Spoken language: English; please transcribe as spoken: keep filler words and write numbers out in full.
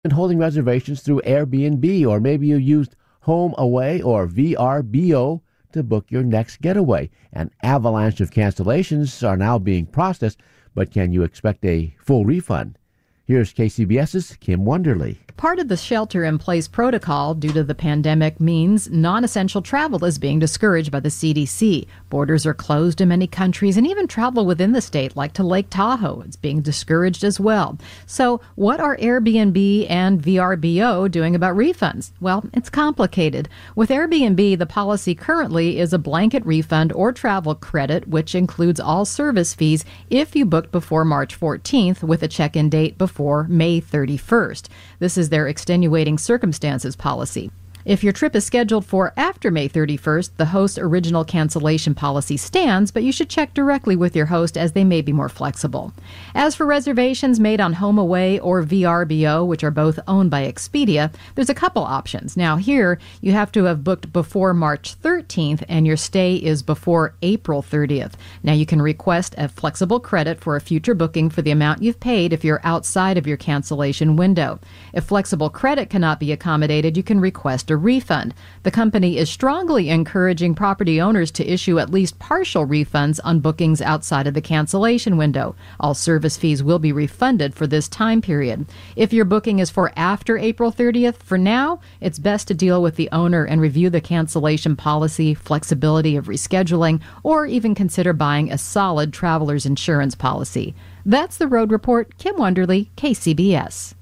And holding reservations through Airbnb, or maybe you used HomeAway or V R B O to book your next getaway. An avalanche of cancellations are now being processed, but can you expect a full refund? Here's KCBS's Kim Wonderly. Part of the shelter-in-place protocol due to the pandemic means non-essential travel is being discouraged by the C D C. Borders are closed in many countries, and even travel within the state, like to Lake Tahoe, is being discouraged as well. So what are Airbnb and V R B O doing about refunds? Well, it's complicated. With Airbnb, the policy currently is a blanket refund or travel credit, which includes all service fees if you booked before March fourteenth with a check-in date before May thirty-first. This is their extenuating circumstances policy. If your trip is scheduled for after May thirty-first, the host's original cancellation policy stands, but you should check directly with your host as they may be more flexible. As for reservations made on HomeAway or V R B O, which are both owned by Expedia, there's a couple options. Now here, you have to have booked before March thirteenth and your stay is before April thirtieth. Now you can request a flexible credit for a future booking for the amount you've paid if you're outside of your cancellation window. If flexible credit cannot be accommodated, you can request a refund. The company is strongly encouraging property owners to issue at least partial refunds on bookings outside of the cancellation window. All service fees will be refunded for this time period. If your booking is for after April thirtieth, for now, it's best to deal with the owner and review the cancellation policy, flexibility of rescheduling, or even consider buying a solid traveler's insurance policy. That's the Road Report. Kim Wonderly, K C B S.